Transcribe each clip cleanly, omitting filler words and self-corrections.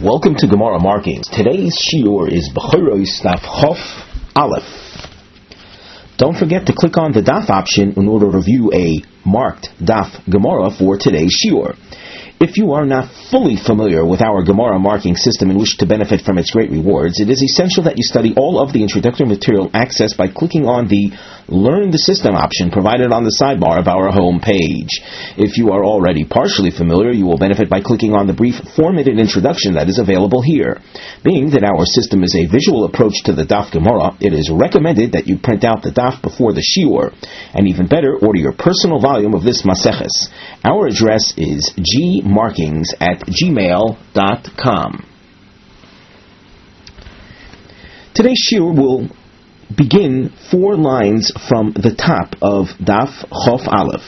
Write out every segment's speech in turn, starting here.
Welcome to Gemara Markings. Today's shiur is B'choros Daf Chof Aleph. Don't forget to click on the Daf option in order to view a marked Daf Gemara for today's shiur. If you are not fully familiar with our Gemara marking system and wish to benefit from its great rewards, it is essential that you study all of the introductory material accessed by clicking on the Learn the System option provided on the sidebar of our home page. If you are already partially familiar, you will benefit by clicking on the brief 4-minute introduction that is available here. Being that our system is a visual approach to the Daf Gemara, it is recommended that you print out the Daf before the shiur, and even better, order your personal volume of this Maseches. Our address is gmarkings@gmail.com. Today's shiur will begin 4 lines from the top of Daf Chof Aleph.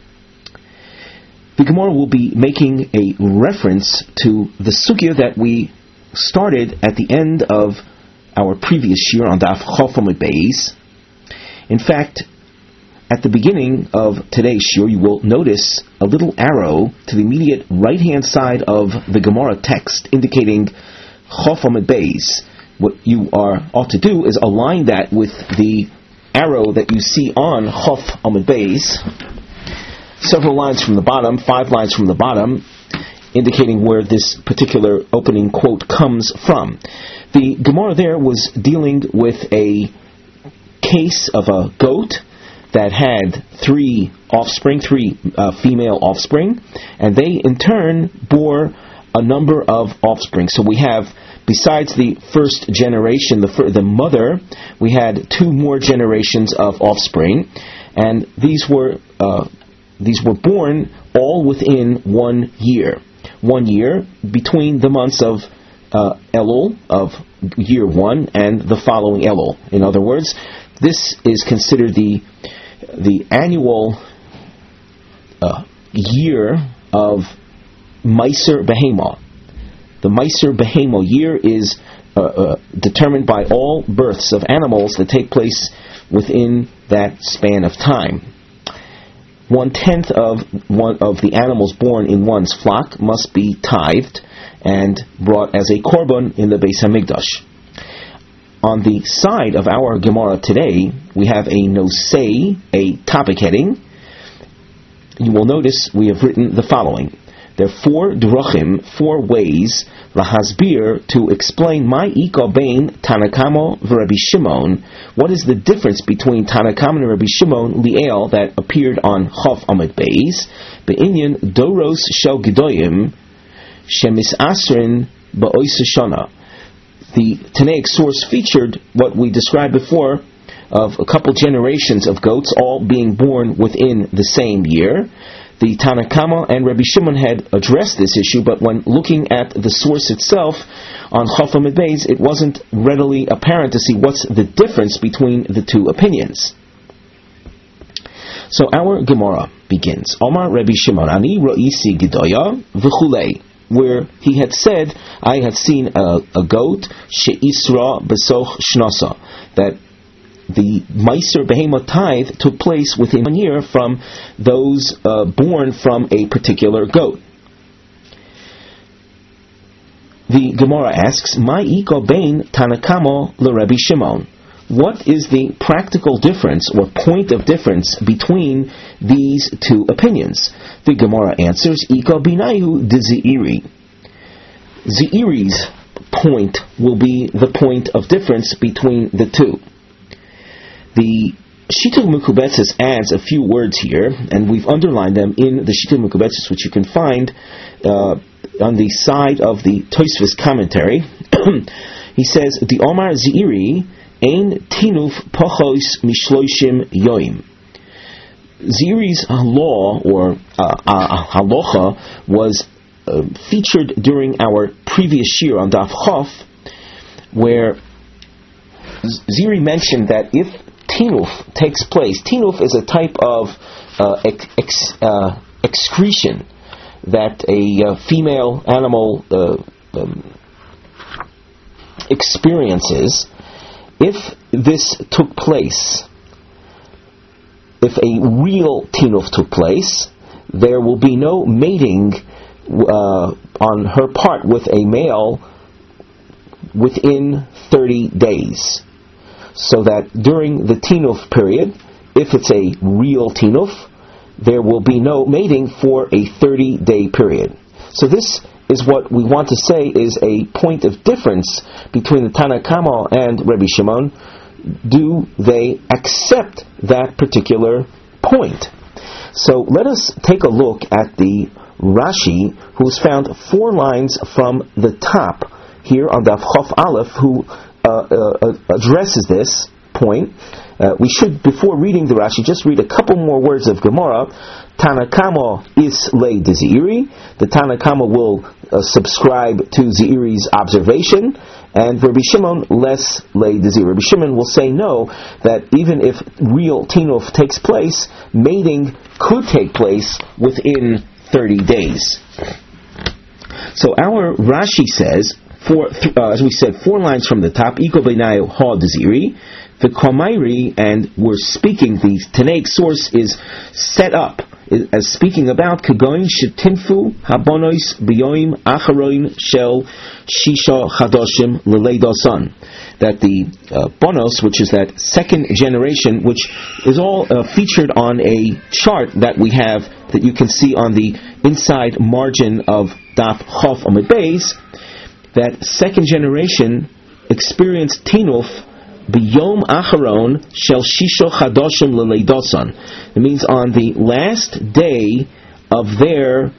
The Gemara will be making a reference to the sugya that we started at the end of our previous shiur on Daf Chof Amud Beis. In fact, at the beginning of today's shiur, you will notice a little arrow to the immediate right-hand side of the Gemara text indicating Chof Amud Beis. What you ought to do is align that with the arrow that you see on Chof Amud Beis, several lines from the bottom, 5 lines from the bottom, indicating where this particular opening quote comes from. The Gemara there was dealing with a case of a goat that had 3 offspring, 3 female offspring, and they in turn bore a number of offspring. So we have, besides the first generation, the mother, we had 2 more generations of offspring, and these were born all within 1 year. 1 year between the months of Elul, of year 1, and the following Elul. In other words, this is considered the annual year of Meiser Behema. The Meiser Behema year is determined by all births of animals that take place within that span of time. 1/10 of the animals born in one's flock must be tithed and brought as a korban in the Beis Hamikdash. On the side of our Gemara today, we have a nosei, a topic heading. You will notice we have written the following. There are 4 drachim, 4 ways, lahasbir, to explain my ika bein Tanakamo v'Rabbi Shimon. What is the difference between Tanakamo and Rabbi Shimon li'el that appeared on Chof Amud Beis, be'inyan doros shel gedoyim shemisasrin ba'ois shana. The Tanaic source featured what we described before of a couple generations of goats all being born within the same year. The Tanakama and Rabbi Shimon had addressed this issue, but when looking at the source itself on Chof Amud Beis, it wasn't readily apparent to see what's the difference between the 2 opinions. So our Gemara begins, Omar Rabbi Shimon, Ani ro'isi gedoya v'chulei, where he had said, I had seen a goat, she'isra besoch shnasa, that the Meiser Behema tithe took place within 1 year from those born from a particular goat. The Gemara asks, Ma iko bein Tanakamo l'Rabbi Shimon? What is the practical difference or point of difference between these 2 opinions? The Gemara answers, Iko binayu de Zeiri. Zeiri's point will be the point of difference between the 2. The Shita Mekubetzes adds a few words here, and we've underlined them in the Shita Mekubetzes, which you can find on the side of the Tosfos commentary. He says, the Omar Zeiri ein tinuf pochos mishloishim yoim. Zeiri's law, or halacha, was featured during our previous shiur on Daf Chof, where Zeiri mentioned that if tinuf takes place, tinuf is a type of excretion that a female animal experiences. If this took place, if a real tinuf took place, there will be no mating on her part with a male within 30 days. So that during the tinuf period, if it's a real tinuf, there will be no mating for a 30-day period. So this is what we want to say is a point of difference between the Tana Kama and Rabbi Shimon. Do they accept that particular point? So let us take a look at the Rashi, who's found 4 lines from the top here on Daf Chof Aleph, who addresses this point. We should, before reading the Rashi, just read a couple more words of Gemara. Tanakama is lei de Zeiri. The Tanakama will subscribe to Zeiri's observation, and Rabbi Shimon less lei de Zeiri. Rabbi Shimon will say no, that even if real tinuf takes place, mating could take place within 30 days. So our Rashi says, as we said, 4 lines from the top, Iko Beinayu Ha Deziri, the Komairi, and we're speaking, the Tanaic source is set up as speaking about Kagoin Shetinfu Habonois Biyoim Acharoin Shel Shisha Chadoshim Leledosan. That the Bonos, which is that second generation, which is all featured on a chart that we have, that you can see on the inside margin of Daf Chof Amud Beis, that second generation experienced tinuf b'yom acharon shel shisho chadoshim leleidosan. It means on the last day of their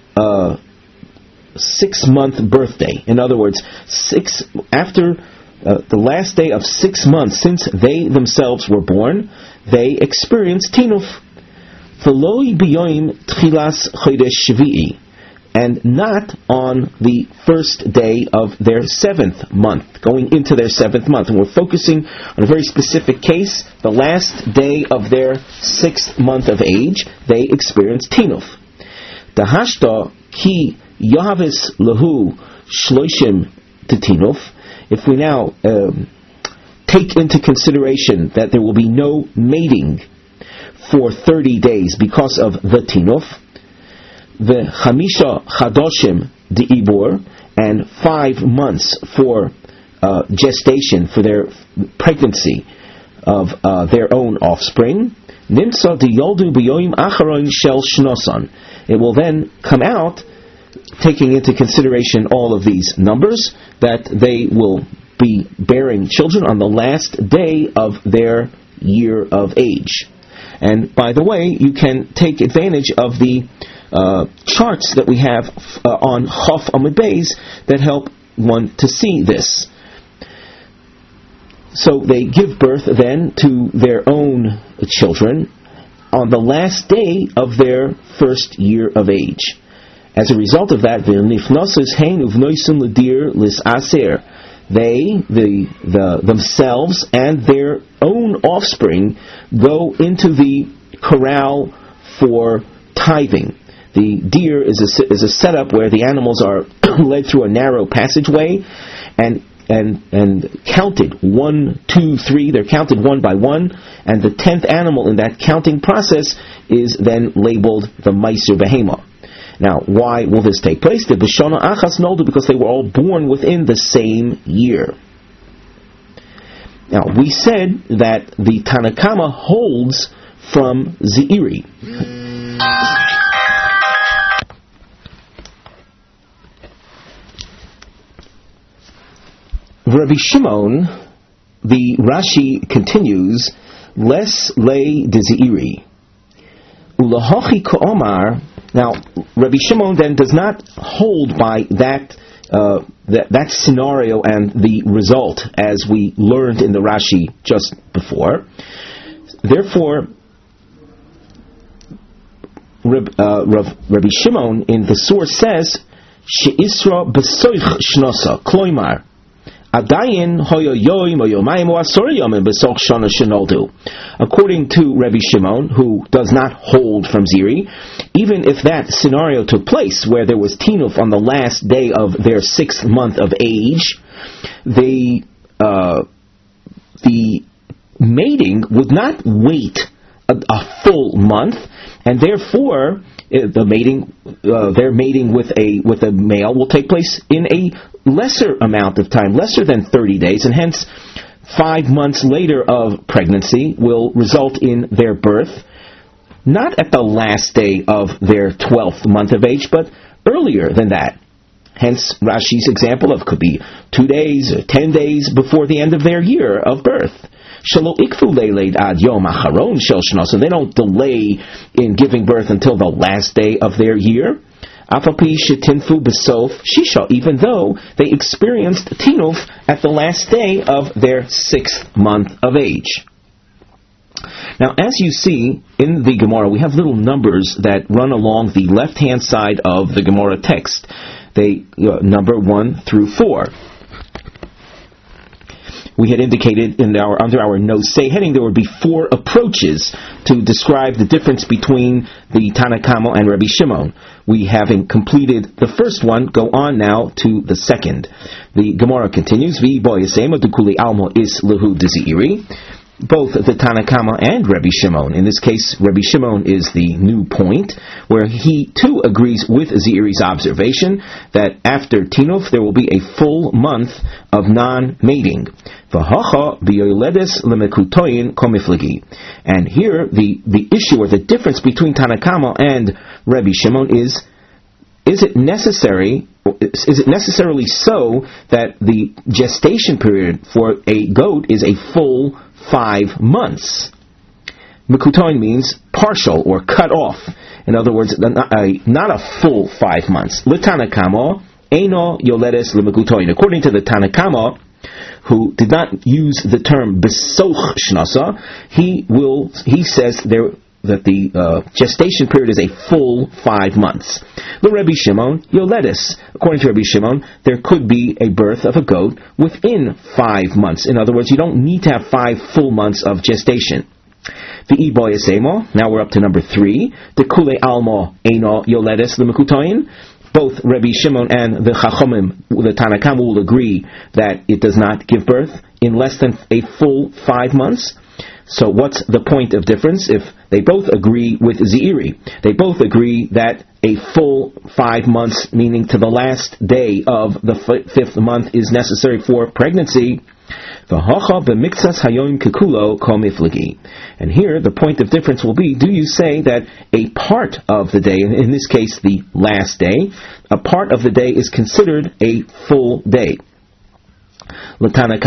6-month birthday. In other words, after the last day of 6 months since they themselves were born, they experienced tinuf. V'loi b'yom tchilas chodesh shvi'i, and not on the first day of their 7th month, going into their 7th month. And we're focusing on a very specific case. The last day of their 6th month of age, they experienced tinuf. The hashta ki yahavis lahu shloishim tinuf. If we now take into consideration that there will be no mating for 30 days because of the tinuf, the Chamisha Chadoshim De'ibur, and 5 months for gestation, for their pregnancy of their own offspring. Nimsa De'yoldu B'yoim Acharon Shel Shnosan. It will then come out, taking into consideration all of these numbers, that they will be bearing children on the last day of their year of age. And by the way, you can take advantage of the charts that we have on Chof Amud Beis that help one to see this. So they give birth then to their own children on the last day of their first year of age. As a result of that, they themselves and their own offspring go into the corral for tithing. The deer is a setup where the animals are led through a narrow passageway and counted 1, 2, 3. They're counted one by one, and the 10th animal in that counting process is then labeled the Meiser Behema. Now, why will this take place? The B'shana Achas Noldu, because they were all born within the same year. Now, we said that the Tanakama holds from Zeiri. Rabbi Shimon, the Rashi continues, Les lei de Zeiri. Ulahochi ka'omar. Now, Rabbi Shimon then does not hold by that scenario and the result as we learned in the Rashi just before. Therefore, Rabbi Shimon in the source says, She'isra b'soich shnosa, kloimar, adayin hoyoyoim oyomayim oasoriyomim b'soch shana shenoldu. According to Rabbi Shimon, who does not hold from Ziri, even if that scenario took place, where there was tinuf on the last day of their 6th month of age, the mating would not wait a full month, and therefore their mating with a male will take place in a lesser amount of time, lesser than 30 days, and hence 5 months later of pregnancy will result in their birth, not at the last day of their 12th month of age, but earlier than that. Hence Rashi's example of could be 2 days or 10 days before the end of their year of birth. So they don't delay in giving birth until the last day of their year. Even though they experienced tinuf at the last day of their 6th month of age. Now, as you see in the Gemara, we have little numbers that run along the left-hand side of the Gemara text. They number 1 through 4. We had indicated under our no-say heading there would be 4 approaches to describe the difference between the Tanna Kama and Rabbi Shimon. We, having completed the first one, go on now to the second. The Gemara continues, both the Tanna Kama and Rabbi Shimon. In this case, Rabbi Shimon is the new point, where he too agrees with Ze'iri's observation that after Tinuf there will be a full month of non-mating. And here the issue or the difference between Tanna Kama and Rabbi Shimon is it necessarily so that the gestation period for a goat is a full 5 months? Mekutoin means partial or cut off. In other words, not a full 5 months. L'Tanna Kama eino yoledes l'mekutoin. According to the Tanna Kama, who did not use the term besoch shnasa, he says that the gestation period is a full 5 months. The Rabbi Shimon yoledes. According to Rabbi Shimon, there could be a birth of a goat within 5 months. In other words, you don't need to have 5 full months of gestation. The Iboyasemo. Now we're up to number 3. The Kule Almo Eino Yoledes L'Mekutoyin. Both Rabbi Shimon and the Chachomim, the Tanna Kama, will agree that it does not give birth in less than a full 5 months. So what's the point of difference if they both agree with Ze'iri? They both agree that a full 5 months, meaning to the last day of the 5th month, is necessary for pregnancy. And here the point of difference will be, do you say that a part of the day, in this case the last day, a part of the day is considered a full day? According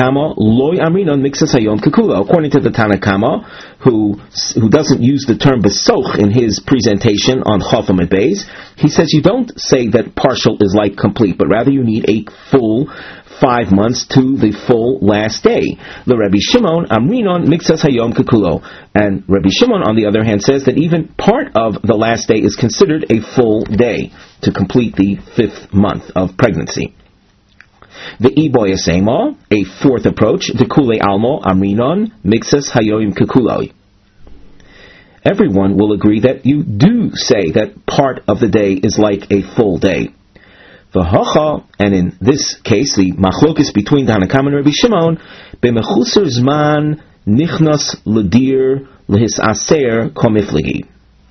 to the Tanna Kama, who doesn't use the term besoch in his presentation on Chaf Amud Beis, he says you don't say that partial is like complete, but rather you need a full 5 months to the full last day. The Rabbi Shimon Amrinon Mixas Hayom Kekulo, and Rabbi Shimon on the other hand says that even part of the last day is considered a full day to complete the 5th month of pregnancy. The Iboyasema, a 4th approach, the Kule Almo Amrinon Mixas Hayoim Kekuloi. Everyone will agree that you do say that part of the day is like a full day. V'hacha, and in this case, the machlokes between Tanna Kama and Rabbi Shimon, b'mechusar zman nichnas l'dir l'hisaser komifligi.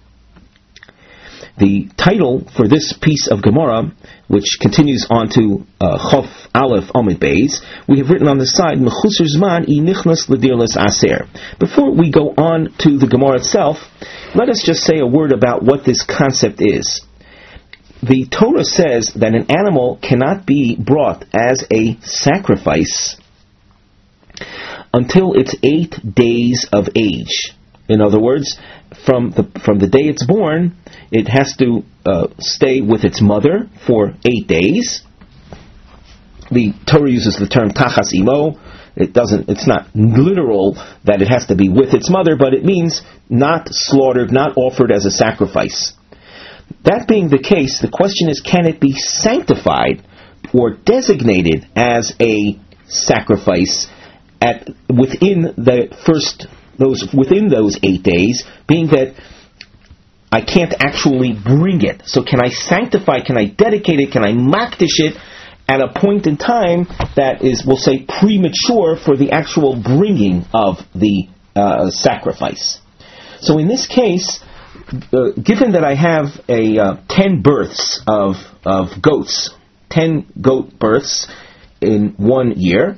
The title for this piece of Gemara, which continues on to Chof Aleph Amud Beis, we have written on the side, Mechusar Zman I Nichnas L'Dir L'Aser. Before we go on to the Gemara itself, let us just say a word about what this concept is. The Torah says that an animal cannot be brought as a sacrifice until it's 8 days of age. In other words, from the day it's born, it has to stay with its mother for 8 days. The Torah uses the term tachas imo. It's not literal that it has to be with its mother, but it means not slaughtered, not offered as a sacrifice. That being the case, the question is, can it be sanctified or designated as a sacrifice within those 8 days, being that I can't actually bring it. So can I sanctify, can I dedicate it, can I makdish it at a point in time that is, we'll say, premature for the actual bringing of the sacrifice? So in this case, given that I have 10 births of goats, 10 goat births in 1 year,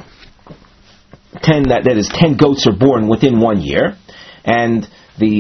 10 that is 10 goats are born within 1 year, and the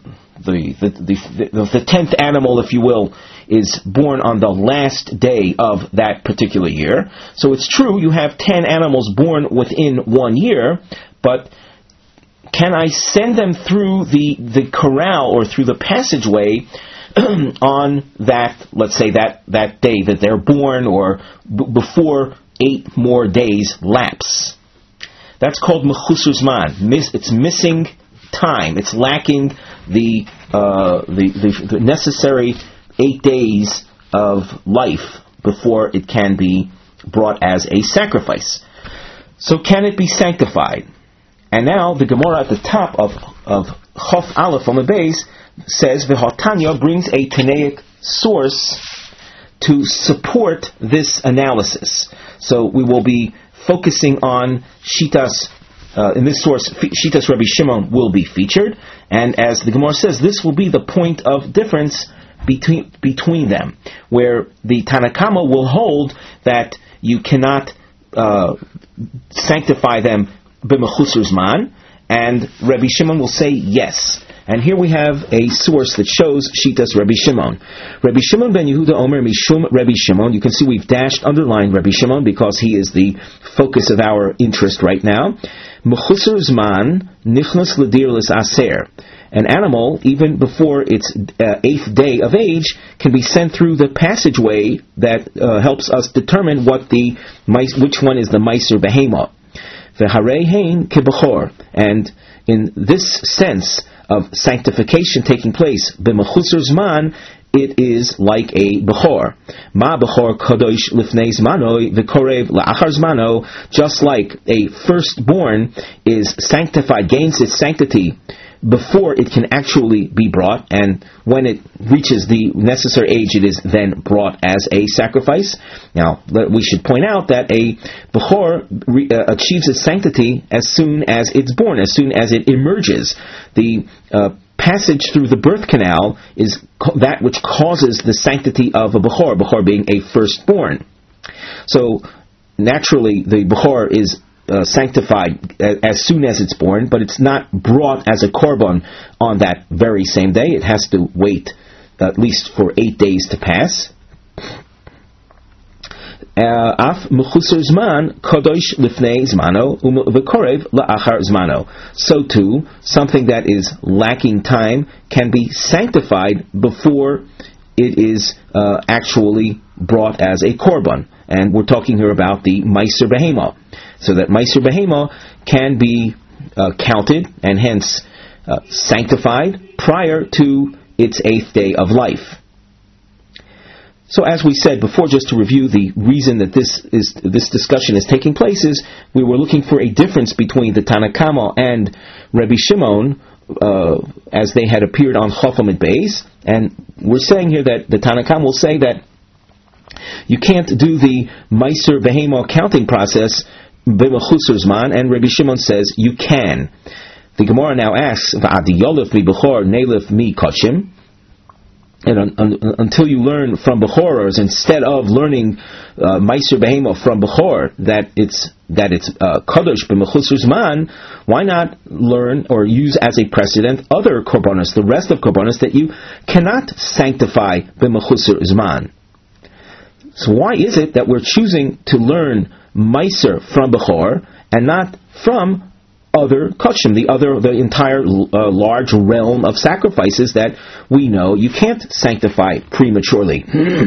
10th animal, if you will, is born on the last day of that particular year. So it's true you have 10 animals born within 1 year, but can I send them through the corral or through the passageway on that, let's say that day that they're born, or before 8 more days lapse? That's called mechusar zman. It's missing time. It's lacking the necessary 8 days of life before it can be brought as a sacrifice. So can it be sanctified? And now the Gemara at the top of Chof Aleph on the base says V'Hatanya brings a Tanaic source to support this analysis. So we will be focusing on Shitas. In this source, Shitas Rabbi Shimon will be featured, and as the Gemara says, this will be the point of difference between them, where the Tanakama will hold that you cannot sanctify them b'mechusar zman, and Rabbi Shimon will say yes. And here we have a source that shows Shitas Rabbi Shimon. Rabbi Shimon ben Yehuda Omer Mishum Rabbi Shimon. You can see we've underlined Rabbi Shimon because he is the focus of our interest right now. Mechusar zman nichnas l'dir l'saser. An animal, even before its 8th day of age, can be sent through the passageway that helps us determine which one is the meiser behema. V'harei hein kebechor. And in this sense of sanctification taking place, b'mechusar zman, it is like a bechor. Ma bechor kadosh lifnei zmano v'korev la'achar zmano. Just like a firstborn is sanctified, gains its sanctity before it can actually be brought, and when it reaches the necessary age, it is then brought as a sacrifice. Now, we should point out that a Bechor achieves its sanctity as soon as it's born, as soon as it emerges. The passage through the birth canal is that which causes the sanctity of a Bechor being a firstborn. So, naturally, the Bechor is sanctified as soon as it's born, but it's not brought as a korban on that very same day. It has to wait at least for 8 days to pass. Af mechusar zman kadosh lifnei zmano v'korev la'achar zmano. So too, something that is lacking time can be sanctified before it is actually brought as a korban. And we're talking here about the meiser behema. So that meiser behema can be counted and hence sanctified prior to its 8th day of life. So as we said before, just to review, the reason that this discussion is taking place is we were looking for a difference between the Tanakama and Rabbi Shimon as they had appeared on Chof Amud Beis, and we're saying here that the Tanakama will say that you can't do the meiser behema counting process b'mechusar zman, and Rabbi Shimon says you can. The Gemara now asks, "V'adi yolef mi bechor neilef mi koshim," and until you learn from bechorers, instead of learning meiser behema from bechor, that it's kadosh b'mechusar zman, why not learn or use as a precedent other korbanos, the rest of korbanos that you cannot sanctify b'mechusar zman? So why is it that we're choosing to learn meiser from bechor and not from other koshim, the entire large realm of sacrifices that we know you can't sanctify prematurely?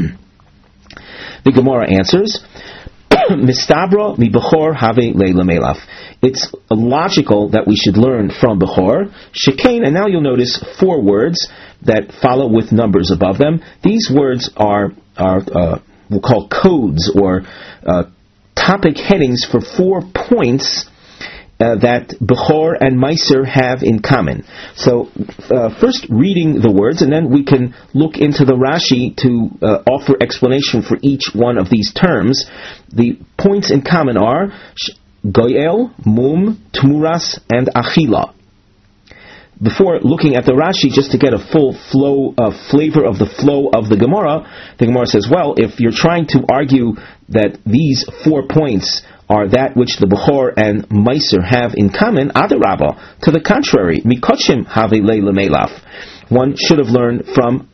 The Gemara answers, Mistabra mi bechor have leila melaf. It's logical that we should learn from bechor. Shekain, and now you'll notice 4 words that follow with numbers above them. These words are we'll call codes or topic headings for 4 points that Bechor and Meiser have in common. So first reading the words, and then we can look into the Rashi to offer explanation for each one of these terms. The points in common are Goyel, Mum, Tmuras, and Achila. before looking at the Rashi, just to get a full flavor of the flow of the Gemara says, well, if you're trying to argue that these 4 points are that which the Bechor and Meiser have in common, Adarabba, to the contrary, Mikochim have leila melaf. One should have learned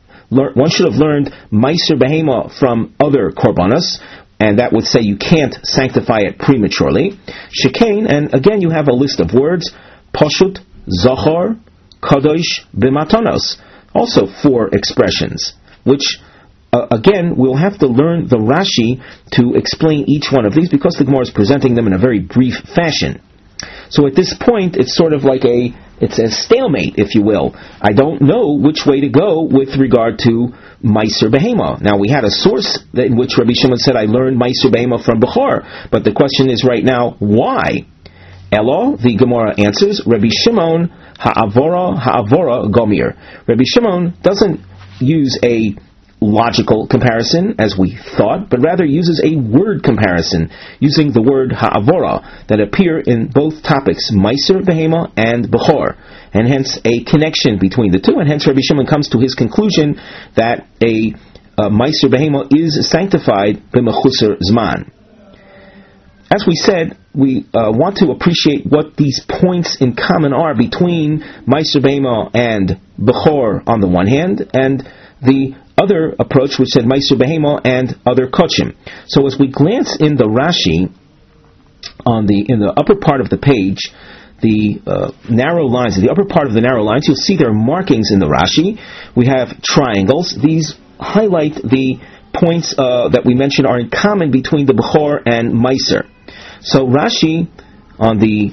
Meiser Behema from other Korbanos, and that would say you can't sanctify it prematurely. Shekain, and again you have a list of words, Pashut, Zachor, Kadosh, B'matanos. Also 4 expressions, which again we'll have to learn the Rashi to explain each one of these, because the Gemara is presenting them in a very brief fashion. So at this point it's sort of like it's a stalemate, if you will. I don't know which way to go with regard to Meiser Behema. Now, we had a source in which Rabbi Shimon said, I learned Meiser Behema from Bechor. But the question is right now, why? Elo, the Gemara answers, Rabbi Shimon ha'avora gomir. Rabbi Shimon doesn't use a logical comparison, as we thought, but rather uses a word comparison, using the word ha'avora, that appear in both topics, Meiser Behema and Bechor, and hence a connection between the two, and hence Rabbi Shimon comes to his conclusion that a Meiser Behema is sanctified b'mechusar zman. As we said, we want to appreciate what these points in common are between Meiser Behema and Bechor on the one hand, and the other approach which said Meiser Behema and other Kochim. So as we glance in the Rashi, in the upper part of the page, the narrow lines, in the upper part of the narrow lines, you'll see there are markings in the Rashi. We have triangles. These highlight the points that we mentioned are in common between the Bechor and Meiser. So Rashi, on the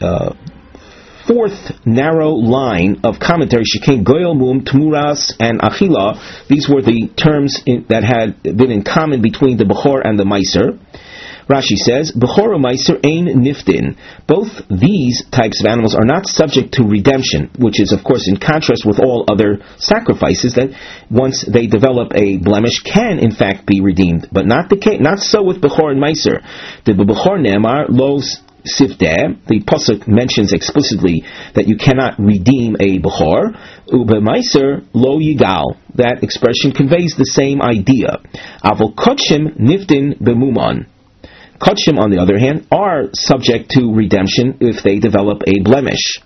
4th narrow line of commentary, Shekain Goyel Mum, Tmuras, and Achila, these were the terms that had been in common between the Bechor and the Meiser. Rashi says, Bechor and Meiser ein niftin. Both these types of animals are not subject to redemption, which is, of course, in contrast with all other sacrifices that, once they develop a blemish, can in fact be redeemed. But not so with Bechor and Meiser. The Bechor Ne'emar Los Sifdeh, the Pasuk mentions explicitly that you cannot redeem a Bechor. Ube Meiser Lo Yigal. That expression conveys the same idea. Avol Kochim Niftin Bemuman. Kochim, on the other hand, are subject to redemption if they develop a blemish.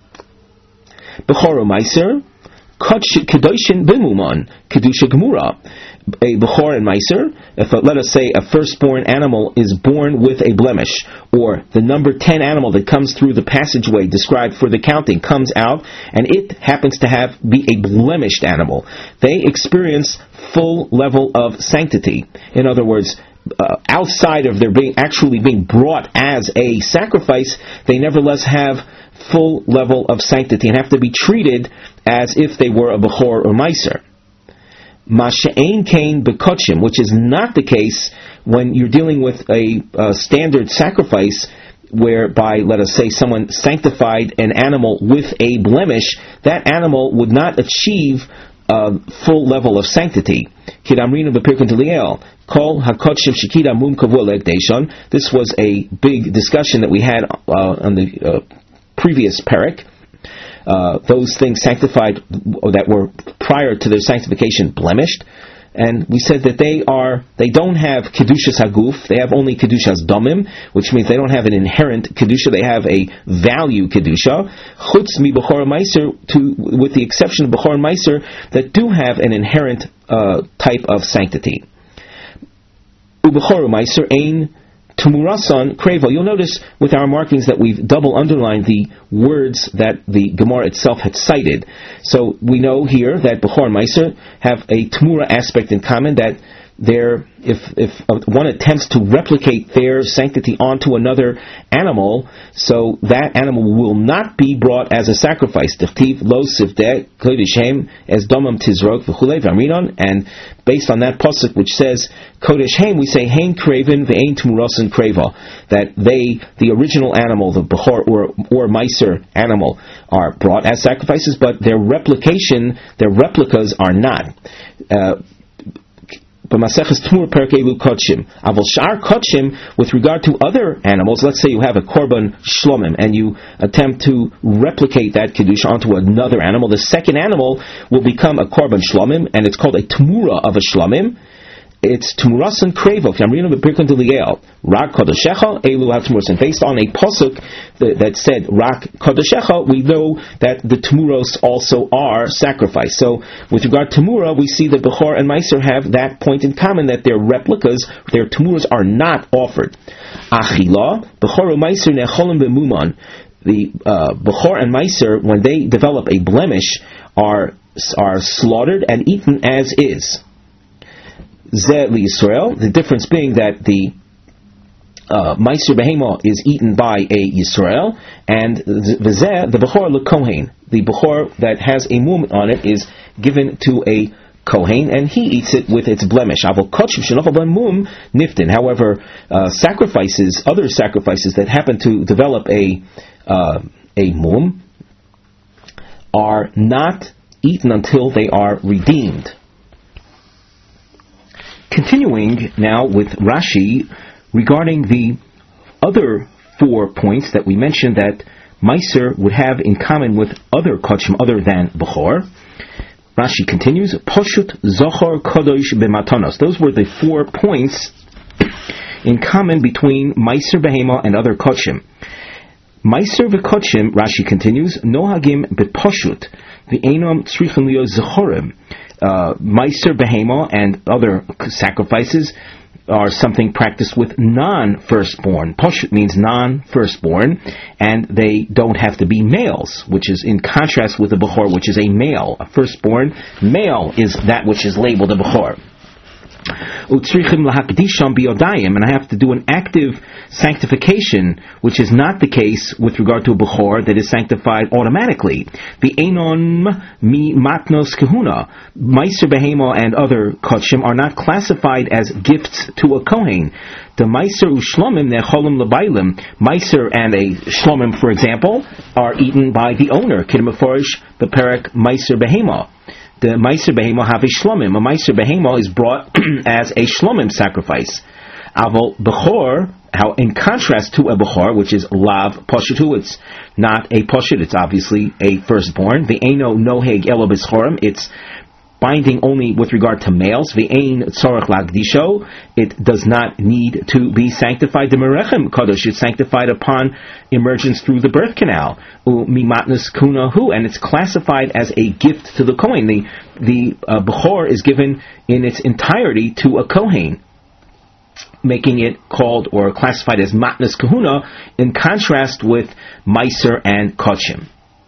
Bechor Meiser Kedoshin Bemuman Kedusha Gemura. A Bechor and Meiser, if let us say a firstborn animal is born with a blemish, or the number 10 animal that comes through the passageway described for the counting comes out, and it happens to be a blemished animal, they experience full level of sanctity. In other words, outside of their actually being brought as a sacrifice, they nevertheless have full level of sanctity and have to be treated as if they were a Bechor or Meiser. Masha'ein kain bekochim, which is not the case when you're dealing with a standard sacrifice, whereby, let us say, someone sanctified an animal with a blemish. That animal would not achieve a full level of sanctity. Kidamrinu b'pirkei Eliel. Kol hakochim shekida mum kavua le'ekdeshon. This was a big discussion that we had on the previous parak. Those things sanctified, or that were prior to their sanctification, blemished, and we said that they don't have kedushas haguf, they have only kedushas domim, which means they don't have an inherent kedusha, they have a value kedusha. Chutz mi bechor meiser, with the exception of bechor meiser, that do have an inherent type of sanctity. Ubechor meiser ein Tumurasan Krevel. You'll notice with our markings that we've double underlined the words that the Gemara itself had cited. So we know here that Bechor and Meiser have a Tumura aspect in common, that if one attempts to replicate their sanctity onto another animal, so that animal will not be brought as a sacrifice. Tichtiv lo sivdeh kodesh hem as domam tizrok v'chulei v'amrinon, and based on that pasuk which says kodesh hem, we say hein kraven ve'ein tumurasan kreva, that the original animal, the Bechor or Meiser animal, are brought as sacrifices, but their replicas are not. B'Maseches Tmur Perek Elu Kodshim. Avol Shar Kodshim, with regard to other animals, let's say you have a Korban Shlomim, and you attempt to replicate that Kiddush onto another animal, the second animal will become a Korban Shlomim, and it's called a Tmura of a Shlomim. It's Tmurasan Krevo, Yamrina B'Pirkon Deliel, Rak Kodeshecha, Elu HaTmurasan. Based on a Pasuk that said Rak Kodeshecha, we know that the Tmuros also are sacrificed. So, with regard to Tmura, we see that Bechor and Meiser have that point in common, that their replicas, their Tmuras are not offered. Achila, Bechor and Meiser Necholim B'Muman. The Bechor and Meiser, when they develop a blemish, are slaughtered and eaten as is. Zeh Yisrael, the difference being that the Meiser Behema is eaten by a Yisrael, and the Bechor LeKohen, the Bechor that has a mum on it, is given to a Kohen, and he eats it with its blemish. However, other sacrifices that happen to develop a mum are not eaten until they are redeemed. Continuing now with Rashi regarding the other 4 points that we mentioned that Meiser would have in common with other Kodshim other than Bechor. Rashi continues, Poshut Zochor Kodosh B'Matanos. Those were the 4 points in common between Meiser Behema and other Kodshim. Meiser v'Kodshim, Rashi continues, Nohagim B'Poshut V'Einom Tzrichim Lio Zochorim. Meiser Behema and other sacrifices are something practiced with non-firstborn. Poshut means non-firstborn, and they don't have to be males, which is in contrast with the Bechor, which is a male. A firstborn male is that which is labeled a Bechor. And I have to do an active sanctification, which is not the case with regard to a Bechor that is sanctified automatically. The Einon mi matnos kahuna, Meiser Behema and other Kodshim are not classified as gifts to a Kohen. The Meiser u'Shlomim necholim l'baylim. Meiser and a Shlomim, for example, are eaten by the owner. Kidmeforish beperek Meiser Behema. The Meiser Behema have a Shlomim. A Meiser Behema is brought as a Shlomim sacrifice. Avol Bechor, how in contrast to a Bechor, which is Lav Poshetu, it's not a Poshet, it's obviously a firstborn. The Eino Noheg Elo B'Schorim, it's binding only with regard to males. The Ein Tzorach Lagdisho, it does not need to be sanctified. The Merechem Kodesh, it's sanctified upon emergence through the birth canal. Mimatnus Kunahu, and it's classified as a gift to the Kohen. The Bechor is given in its entirety to a Kohen, making it called or classified as Matnas Kahuna, in contrast with Meiser and Kodshim.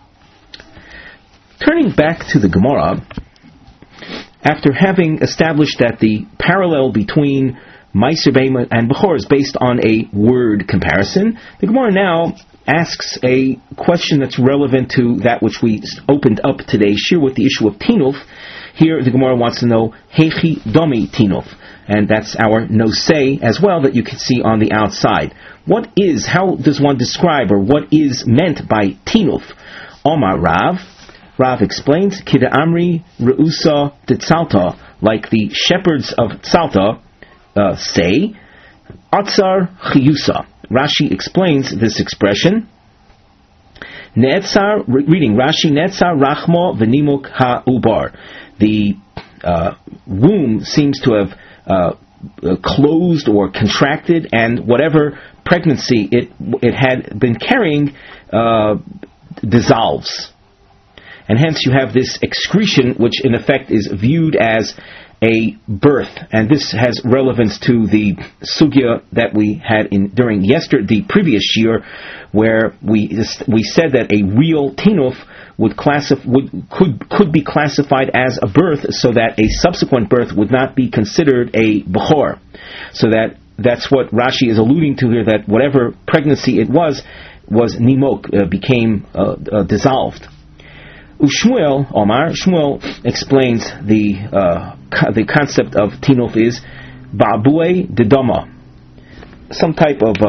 Turning back to the Gemara, after having established that the parallel between Meiser Behema and Bechor is based on a word comparison, the Gemara now asks a question that's relevant to that which we opened up today's shir with the issue of Tinuf. Here the Gemara wants to know Hechi Domi Tinuf, and that's our nosei as well that you can see on the outside. How does one describe, or what is meant by Tinuf? Omar Rav explains, Kida Amri Reusa de Tzalta, like the shepherds of Tzalta say, Atzar Chiyusa. Rashi explains this expression. Ne'etzar, reading Rashi, Ne'etzar Rachmo V'nimuk Ha'ubar. The womb seems to have closed or contracted, and whatever pregnancy it had been carrying dissolves. And hence you have this excretion, which in effect is viewed as a birth. And this has relevance to the sugya that we had during the previous year, where we said that a real tinuf could be classified as a birth, so that a subsequent birth would not be considered a bechor. So that's what Rashi is alluding to here, that whatever pregnancy it was nimok, became dissolved. Shmuel explains the concept of tinuf is ba'buei dedoma. Some type of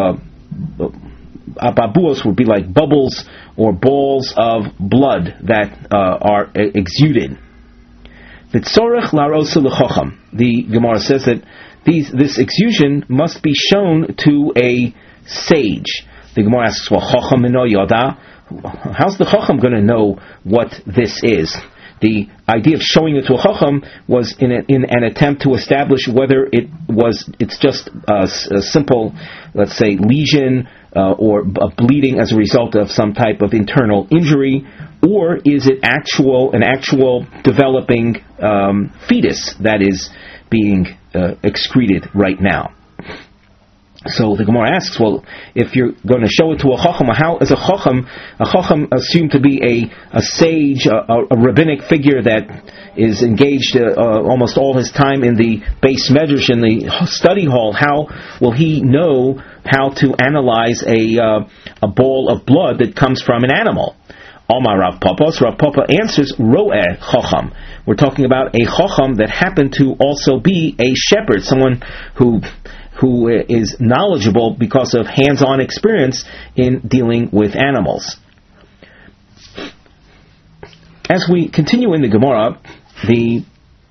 babuos would be like bubbles or balls of blood that are exuded. V'tzorech larosa l'chocham. The Gemara says that this exusion must be shown to a sage. The Gemara asks, well, chocham mino yoda. How's the chocham going to know what this is? The idea of showing it to a chocham was in an attempt to establish whether it's just a simple, let's say, lesion or a bleeding as a result of some type of internal injury, or is it an actual developing fetus that is being excreted right now. So the Gemara asks, well, if you're going to show it to a chacham, how is a chacham assumed to be a sage, a rabbinic figure that is engaged almost all his time in the base medrash, in the study hall? How will he know how to analyze a ball of blood that comes from an animal? Omar Rav Papa. So Rav Papa answers, Ro'eh chacham. We're talking about a chacham that happened to also be a shepherd, someone who is knowledgeable because of hands-on experience in dealing with animals. As we continue in the Gemara, the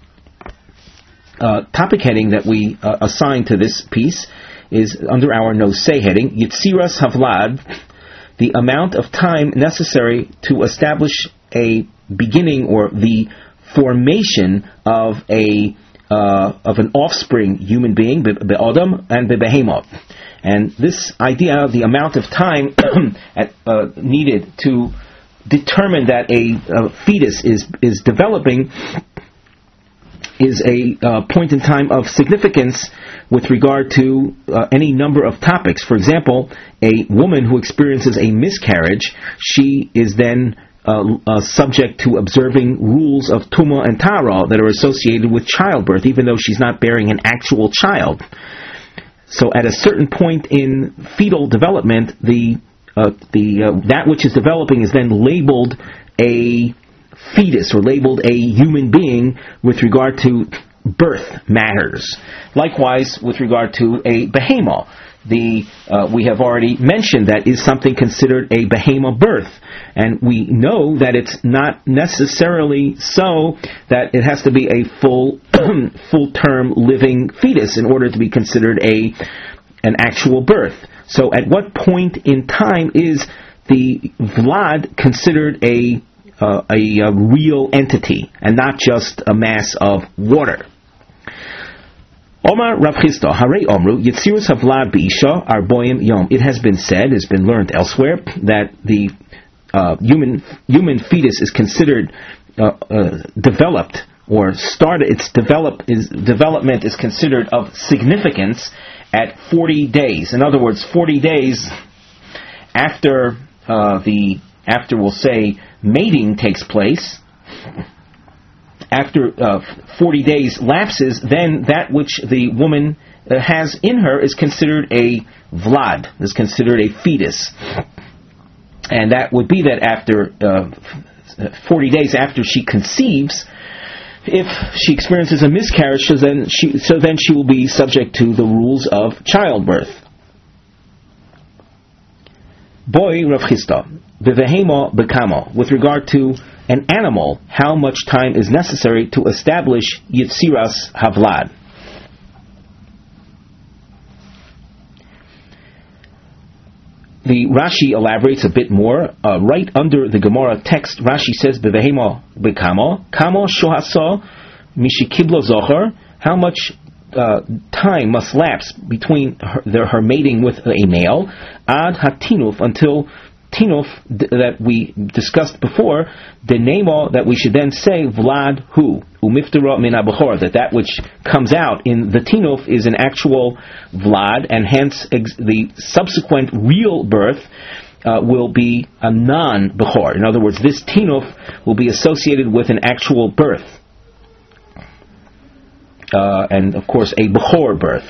topic heading that we assign to this piece is under our Nosei heading, Yitziras Havlad, the amount of time necessary to establish a beginning or the formation of an offspring human being, be'adam and be'behemah. And this idea, the amount of time needed to determine that a fetus is developing, is a point in time of significance with regard to any number of topics. For example, a woman who experiences a miscarriage, she is then subject to observing rules of Tumah and Tara that are associated with childbirth, even though she's not bearing an actual child. So at a certain point in fetal development, that which is developing is then labeled a fetus or labeled a human being with regard to birth matters. Likewise, with regard to a behemoth, we have already mentioned that is something considered a behemoth birth, and we know that it's not necessarily so that it has to be a full-term living fetus in order to be considered an actual birth. So at what point in time is the Vlad considered a real entity and not just a mass of water? Omar Rav Chisda, Harei Omru, Yitzirus Havlad B'Isha Arboim Yom. It has been said, has been learned elsewhere, that the human fetus is considered developed or started. Development is considered of significance at 40 days. In other words, 40 days after we'll say mating takes place. After 40 days lapses, then that which the woman has in her is considered a vlad, is considered a fetus. And that would be that after 40 days after she conceives, if she experiences a miscarriage, so then she will be subject to the rules of childbirth. Boy Rav Chisda, bevehema bekamo, with regard to an animal, how much time is necessary to establish Yitziras Havlad? The Rashi elaborates a bit more. Right under the Gemara text, Rashi says, bevehema bekamo, kamo shohaso mishikiblo zocher, how much time must lapse between her mating with a male, ad hatinuf, until tinuf that we discussed before, the nemo that we should then say vlad hu umiftara min abachor, that which comes out in the tinuf is an actual vlad, and hence the subsequent real birth will be a non-bechor. In other words, this tinuf will be associated with an actual birth, and of course a bechor birth.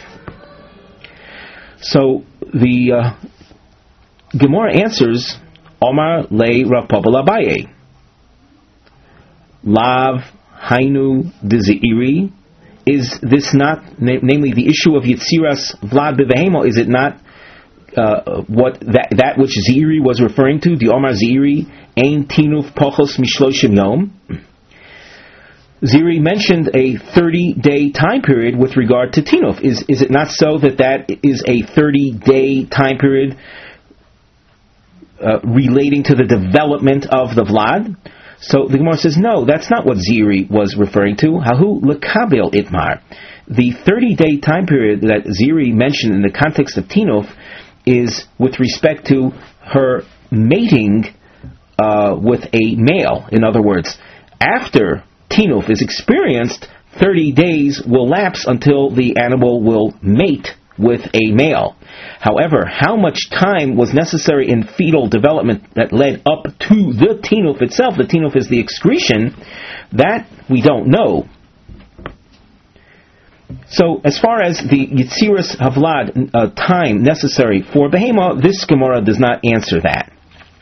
So the Gemara answers, Omar le Rav Papa Labaye, Lav Hainu Deziri. Is this not, namely the issue of Yitziras Vlad Bevehemo, is it not what that which Ziri was referring to? The Omar Ziri Ein Tinuf Pochos Mishloshim Yom. Ziri mentioned a 30-day time period with regard to Tinuf. Is it not so that is a 30-day time period relating to the development of the Vlad? So the Gemara says, no, that's not what Ziri was referring to. Hahu lekabel itmar. The 30-day time period that Ziri mentioned in the context of Tinuf is with respect to her mating with a male. In other words, after Tinuf is experienced, 30 days will lapse until the animal will mate with a male. However, how much time was necessary in fetal development that led up to the Tinuf itself, the Tinuf is the excretion, that we don't know. So, as far as the Yitziras Havlad time necessary for Behema, this Gemara does not answer that.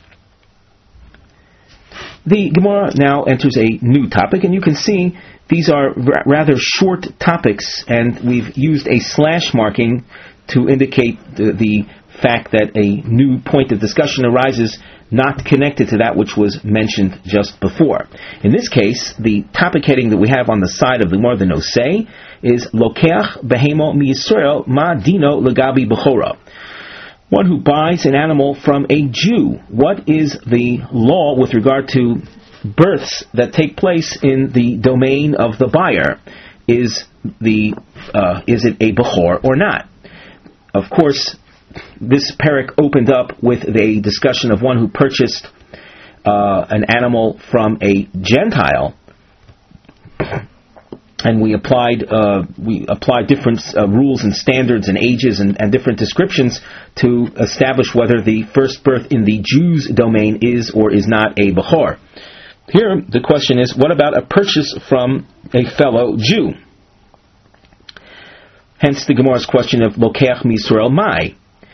The Gemara now enters a new topic, and you can see these are rather short topics, and we've used a slash marking to indicate the fact that a new point of discussion arises not connected to that which was mentioned just before. In this case, the topic heading that we have on the side of the Gemara, the Nosei, is Lokeach Behemo Mi-Yisrael Ma Dino Legabi Bechora. One who buys an animal from a Jew, what is the law with regard to births that take place in the domain of the buyer? Is it a Bechor or not? Of course, this parak opened up with a discussion of one who purchased an animal from a Gentile, and we applied different rules and standards and ages and different descriptions to establish whether the first birth in the Jew's domain is or is not a Bechor. Here, the question is, what about a purchase from a fellow Jew? Hence the Gemara's question of Lokeach Misrael Mai.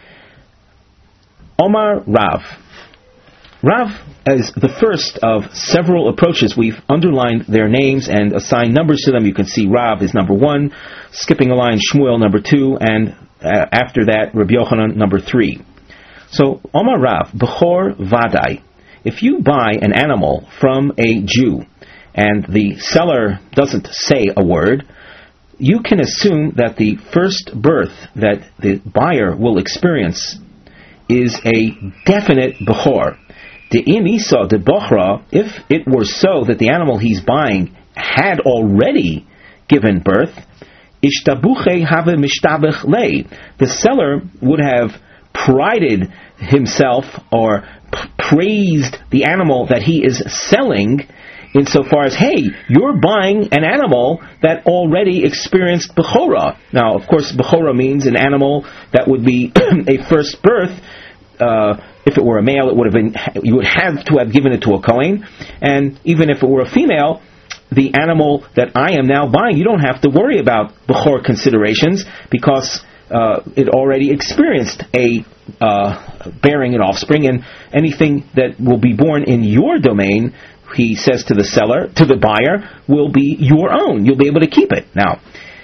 Omar Rav. Rav is the first of several approaches. We've underlined their names and assigned numbers to them. You can see Rav is number 1, skipping a line Shmuel number 2, and after that Rabbi Yochanan number 3. So Omar Rav, Bechor Vadai. If you buy an animal from a Jew and the seller doesn't say a word, you can assume that the first birth that the buyer will experience is a definite Bechor. De'im isa de Bochra, if it were so that the animal he's buying had already given birth, ishtabuche have mishtabech lei. The seller would have prided himself or praised the animal that he is selling, insofar as, hey, you're buying an animal that already experienced Bechora. Now, of course, Bechora means an animal that would be a first birth. If it were a male, it would have been, you would have to have given it to a Kohen, and even if it were a female, the animal that I am now buying, you don't have to worry about Bechor considerations, because it already experienced a bearing an offspring, and anything that will be born in your domain, he says to the seller, to the buyer, will be your own. You'll be able to keep it. Now,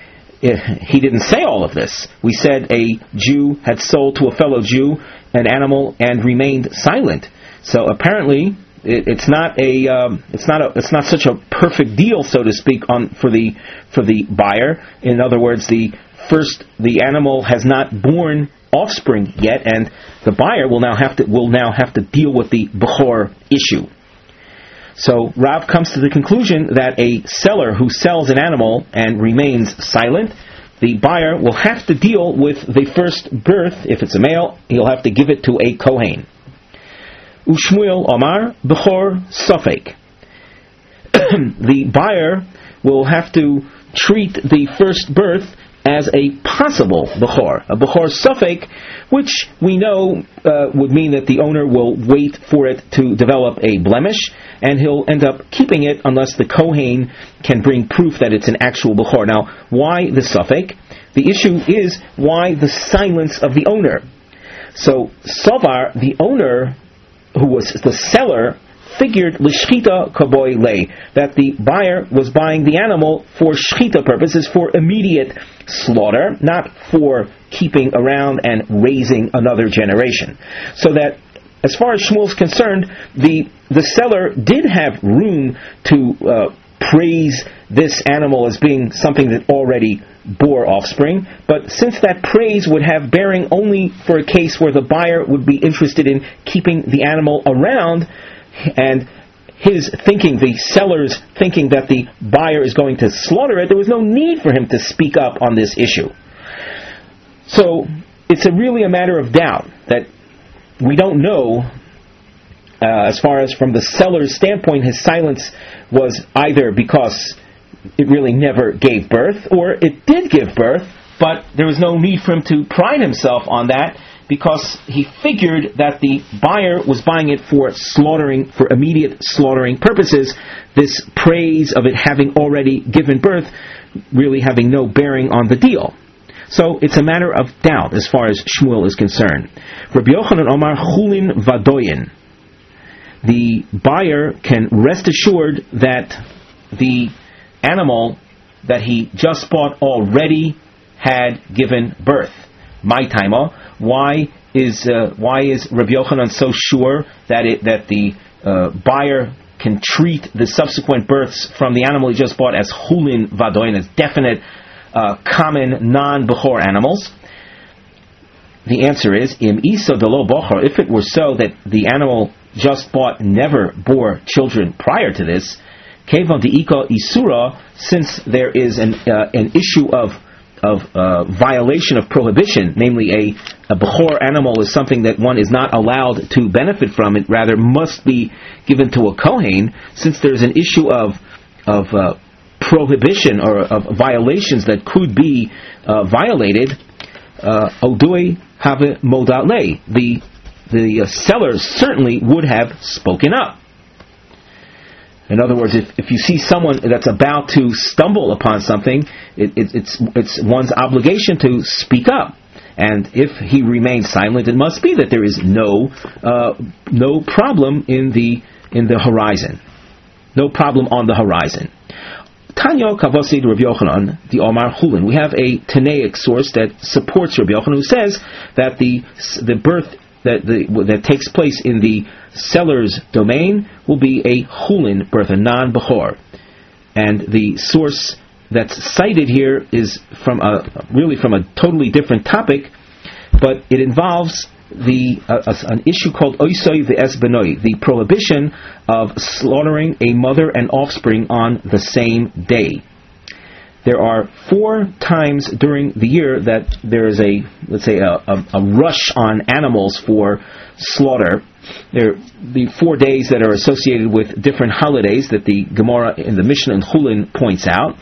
he didn't say all of this. We said a Jew had sold to a fellow Jew an animal and remained silent. So apparently, it's not such a perfect deal, so to speak, for the buyer. In other words, the animal has not borne offspring yet, and the buyer will now have to deal with the Bechor issue. So Rav comes to the conclusion that a seller who sells an animal and remains silent, the buyer will have to deal with the first birth. If it's a male, he'll have to give it to a Kohen. Ushmuel Omar Bechor Sofek. The buyer will have to treat the first birth as a possible Bechor, a Bechor Sofek, which we know would mean that the owner will wait for it to develop a blemish, and he'll end up keeping it unless the Kohen can bring proof that it's an actual Bechor. Now, why the Sofek? The issue is, why the silence of the owner? So, Sovar, the owner, who was the seller, figured l'shchita kaboy lei, that the buyer was buying the animal for shchita purposes, for immediate slaughter, not for keeping around and raising another generation. So that, as far as Shmuel's concerned, the seller did have room to praise this animal as being something that already bore offspring, but since that praise would have bearing only for a case where the buyer would be interested in keeping the animal around, and his thinking, the seller's thinking that the buyer is going to slaughter it, there was no need for him to speak up on this issue. So it's really a matter of doubt that we don't know, as far as from the seller's standpoint, his silence was either because it really never gave birth, or it did give birth, but there was no need for him to pride himself on that, because he figured that the buyer was buying it for slaughtering, for immediate slaughtering purposes, this praise of it having already given birth really having no bearing on the deal. So it's a matter of doubt as far as Shmuel is concerned. Rabbi Yochanan Omar Chulin Vadoyin. The buyer can rest assured that the animal that he just bought already had given birth. My taima. Why is Rabbi Yochanan so sure that the buyer can treat the subsequent births from the animal he just bought as chulin vadoyin, as definite, common non-bechor animals? The answer is im isa delo bochor. If it were so that the animal just bought never bore children prior to this, kevan deika isura, since there is an issue of violation of prohibition, namely a bechor animal is something that one is not allowed to benefit from, it rather must be given to a kohen. Since there's an issue of prohibition or of violations that could be violated, odui have modale, the seller certainly would have spoken up. In other words, if you see someone that's about to stumble upon something, it's one's obligation to speak up. And if he remains silent, it must be that there is no problem in the horizon, no problem on the horizon. Tanya Kavosid Rabbi Yochanan, the Omar Chulin. We have a Tanaic source that supports Rabbi Yochanan, who says that the birth that takes place in the seller's domain will be a chulin birth, a non-bechor. And the source that's cited here is from a totally different topic, but it involves an issue called oisoi ve'es benoi, the prohibition of slaughtering a mother and offspring on the same day. There are 4 times during the year that there is a rush on animals for slaughter. There are the 4 days that are associated with different holidays that the Gemara in the Mishnah in Chulin points out.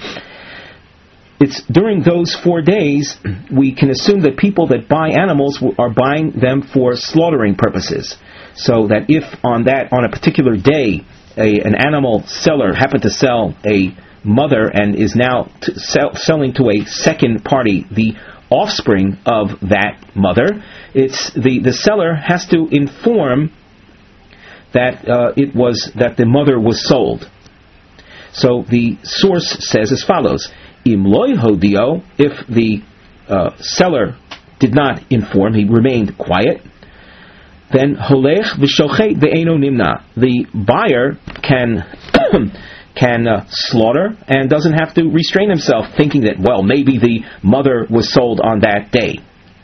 It's during those 4 days we can assume that people that buy animals are buying them for slaughtering purposes. So that if on a particular day an animal seller happened to sell a mother and is now selling to a second party the offspring of that mother, it's the seller has to inform that that the mother was sold. So the source says as follows: Im loy hodio, if the seller did not inform, he remained quiet, then holech v'shochet ve'eno nimna, the buyer can slaughter and doesn't have to restrain himself, thinking that, well, maybe the mother was sold on that day.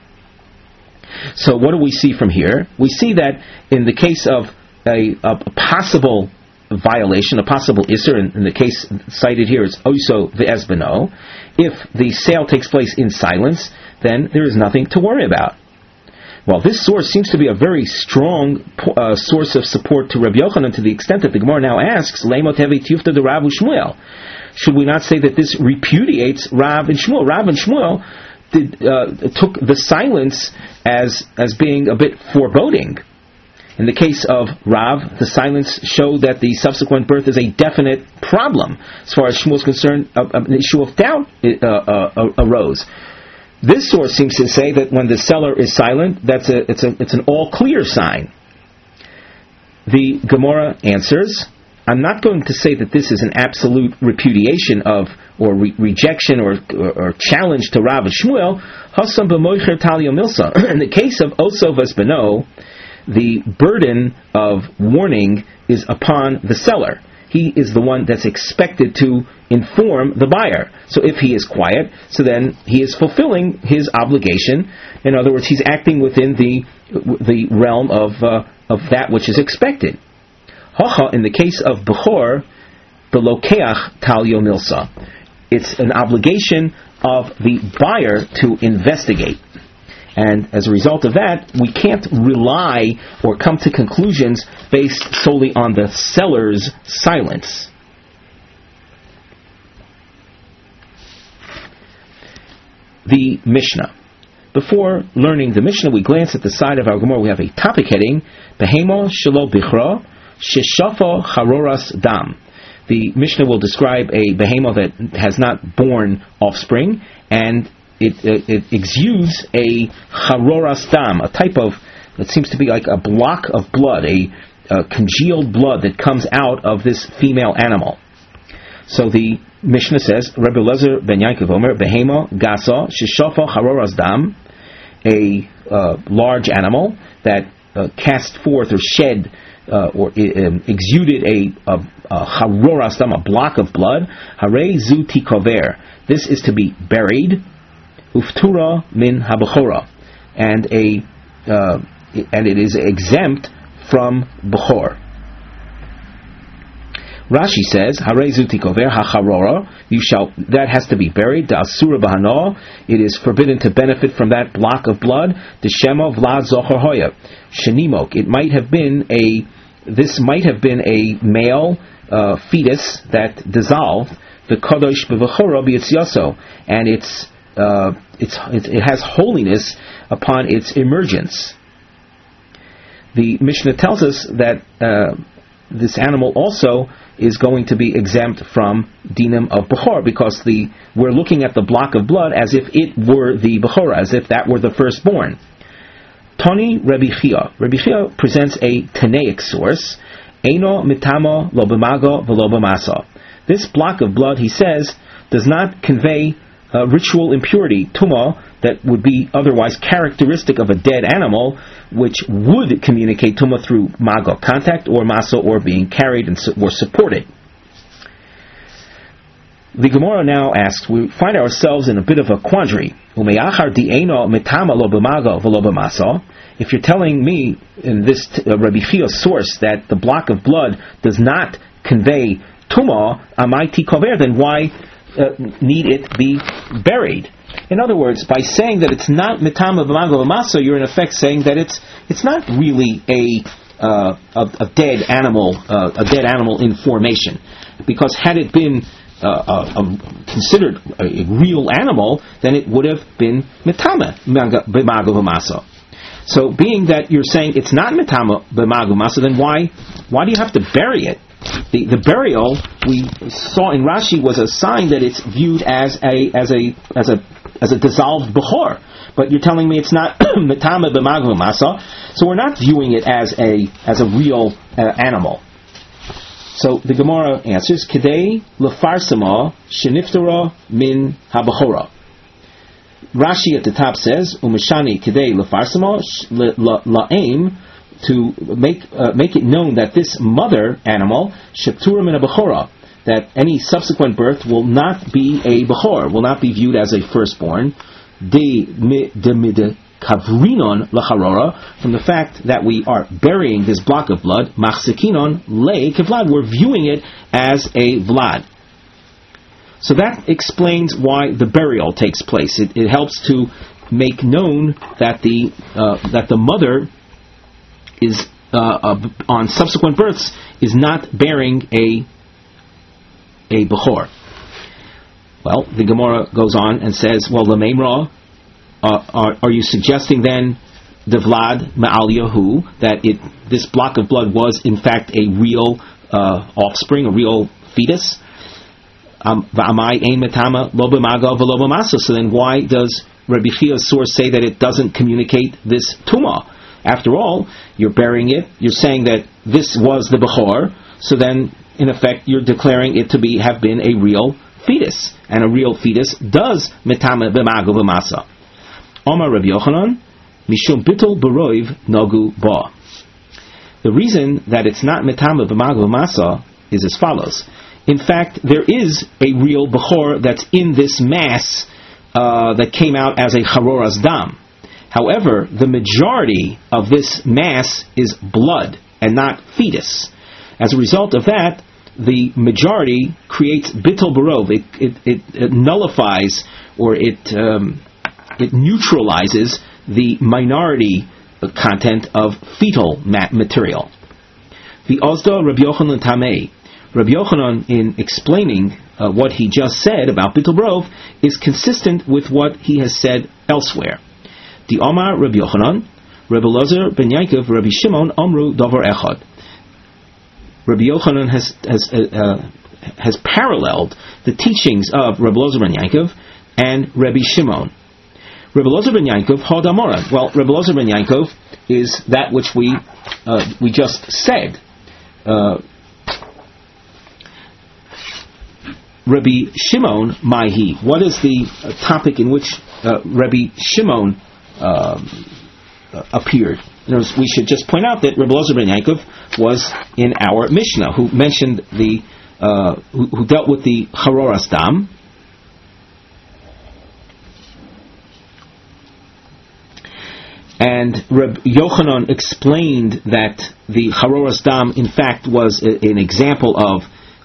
So what do we see from here? We see that in the case of a possible violation, a possible isser, in the case cited here is oiso ve'es beno, if the sale takes place in silence, then there is nothing to worry about. Well, this source seems to be a very strong source of support to Rabbi Yochanan, to the extent that the Gemara now asks, Leimot hevi tiyufta de Rav u'Shmuel. Should we not say that this repudiates Rav and Shmuel? Rav and Shmuel took the silence as being a bit foreboding. In the case of Rav, the silence showed that the subsequent birth is a definite problem. As far as Shmuel is concerned, an issue of doubt arose. This source seems to say that when the seller is silent, it's an all clear sign. The Gemara answers, I'm not going to say that this is an absolute repudiation of or rejection or challenge to Rav and Shmuel. Hasam b'moicher talia milsa. In the case of Oso Vesbeno, the burden of warning is upon the seller. he is the one that's expected to inform the buyer. So if he is quiet, so then he is fulfilling his obligation. In other words, he's acting within the realm of that which is expected. Hacha, in the case of Bechor, the Lokeach Talyo Milsa. It's an obligation of the buyer to investigate. And as a result of that, we can't rely or come to conclusions based solely on the seller's silence. The Mishnah. Before learning the Mishnah, we glance at the side of our Gemara. We have a topic heading, Behemo Shelo Bichra Sheshafo Charoras Dam. The Mishnah will describe a behemoth that has not borne offspring, and it exudes a charoras dam, a type of, it seems to be like a block of blood, a congealed blood that comes out of this female animal. So the Mishnah says, Rebbe Lezer ben Yaakov Omer, behemo gasa sheshofa charoras dam, a large animal that cast forth or shed or exuded a charoras dam, a block of blood. Harei zu tikover. This is to be buried. Uftura min habechora, and it is exempt from bechor. Rashi says, Harei zu tikover hacharora. That has to be buried. The asura bahano. It is forbidden to benefit from that block of blood. The shema vlad zochar hoya. Shenimok. This might have been a male fetus that dissolved. The kadosh bevechora b'yitzyaso, and it has holiness upon its emergence. The Mishnah tells us that this animal also is going to be exempt from dinim of bechor, because we're looking at the block of blood as if it were the bechora, as if that were the firstborn. Tani Rabbi Chia. Rabbi Chia presents a Tanaic source. Eino mitamo lo b'mago v'lo b'masa. This block of blood, he says, does not convey ritual impurity, tumah, that would be otherwise characteristic of a dead animal, which would communicate tumah through mago, contact, or masa, or being carried or supported. The Gemara now asks, we find ourselves in a bit of a quandary. If you're telling me in this Rabbi Chia source that the block of blood does not convey tumah, amaiti kover, then why need it be buried? In other words, by saying that it's not mitama b'mago b'masa, you're in effect saying that it's not really a dead animal in formation, because had it been considered a real animal, then it would have been mitama b'mago b'masa. So, being that you're saying it's not mitama b'mago b'masa, then why do you have to bury it? The burial we saw in Rashi was a sign that it's viewed as a dissolved bechor, but you're telling me it's not mitama b'mago b'masa, so we're not viewing it as a real animal. So the Gemara answers, Kedei lefarsama sheniftara min habechora. Rashi at the top says, Umeshani kedei lefarsama la'aim, to make it known that this mother animal, sheptura min habechora, that any subsequent birth will not be a bechor, will not be viewed as a firstborn. De kavrinon lacharora, from the fact that we are burying this block of blood, machzikinon le kevlad, we're viewing it as a vlad. So that explains why the burial takes place. It helps to make known that the mother is on subsequent births is not bearing a bechor. Well, the Gemara goes on and says, well, the Meimra, are you suggesting then the Vlad Ma'al Yahu, that this block of blood was in fact a real offspring, a real fetus? So then why does Rabbi Chia's source say that it doesn't communicate this tumah? After all, you're burying it, you're saying that this was the bechor, so then in effect you're declaring it to have been a real fetus, and a real fetus does mitama b'mago b'masa. Omar Rabbi Yochanan, mishum bittul b'roiv nagu ba. The reason that it's not mitama b'mago b'masa is as follows. In fact, there is a real Bechor that's in this mass that came out as a Charoras Dam. However, the majority of this mass is blood and not fetus. As a result of that, the majority creates Bittul Barov. It nullifies or it neutralizes the minority content of fetal material. The Ozda Rabbi Yochanan Tamei. Rabbi Yochanan, in explaining what he just said about Bittul Barov, is consistent with what he has said elsewhere. The Omar Rabbi Yochanan, Rabbi Elazar ben Yaakov, Rabbi Shimon, Omru Davar Echad. Rabbi Yochanan has paralleled the teachings of Rabbi Elazar ben Yaakov and Rabbi Shimon. Rabbi Elazar ben Yaakov, Hod Amora. Well, Rabbi Elazar ben Yaakov is that which we just said. Rabbi Shimon, Maihi. What is the topic in which Rabbi Shimon appeared? We should just point out that Rabbi Elazar ben Yaakov was in our Mishnah, who mentioned who dealt with the Charoras Dam. And Rabbi Yochanan explained that the Charoras Dam, in fact, was an example of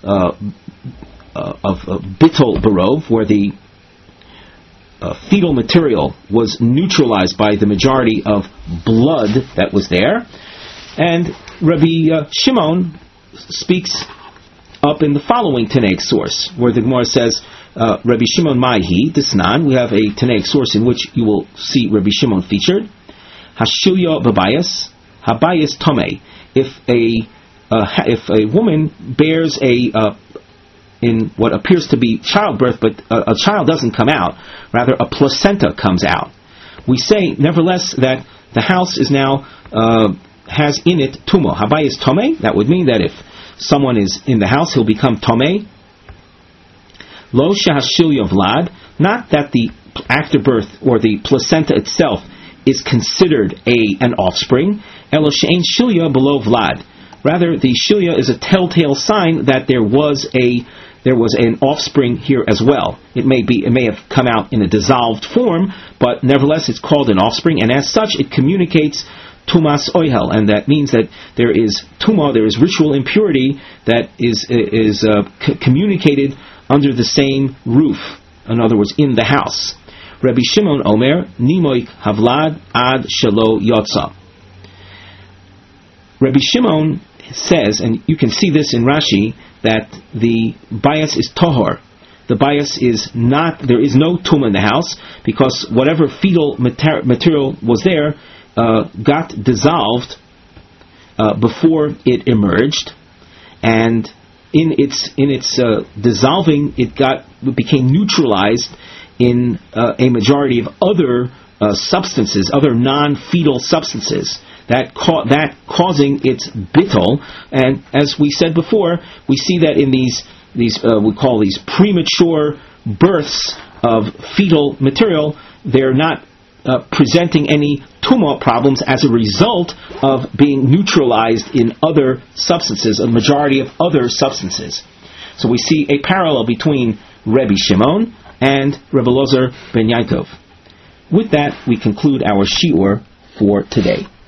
Bittul Barov, where the fetal material was neutralized by the majority of blood that was there. And Rabbi Shimon speaks up in the following Tanaic source, where the Gemara says, Rabbi Shimon Maihi, Disnan. We have a Tanaic source in which you will see Rabbi Shimon featured. Hashilya Babayas, Habayas Tomei. If a woman bears in what appears to be childbirth, but a child doesn't come out, rather a placenta comes out, we say, nevertheless, that the house is now has in it tumo. Habayis tomei. That would mean that if someone is in the house, he'll become tomei. Lo shehashilya vlad. Not that the afterbirth or the placenta itself is considered an offspring. Elo she'ein shilya below vlad. Rather, the shilya is a telltale sign that there was an offspring here as well. It may have come out in a dissolved form, but nevertheless it's called an offspring, and as such it communicates tumas oihel, and that means that there is tuma, there is ritual impurity that is communicated under the same roof. In other words, in the house. Rabbi Shimon Omer nimoik havlad ad shelo yotza. Rabbi Shimon says, and you can see this in Rashi, that the bias is tohor. The bias is not, there is no tumah in the house, because whatever fetal material was there got dissolved before it emerged, and in its dissolving, it became neutralized in a majority of other substances, other non-fetal substances, that causing its bittul. And as we said before, we see that in these we call these premature births of fetal material, they're not presenting any tumah problems as a result of being neutralized in other substances, a majority of other substances. So we see a parallel between Rabbi Shimon and Rabbi Elazar ben Yaakov. With that, we conclude our shiur for today.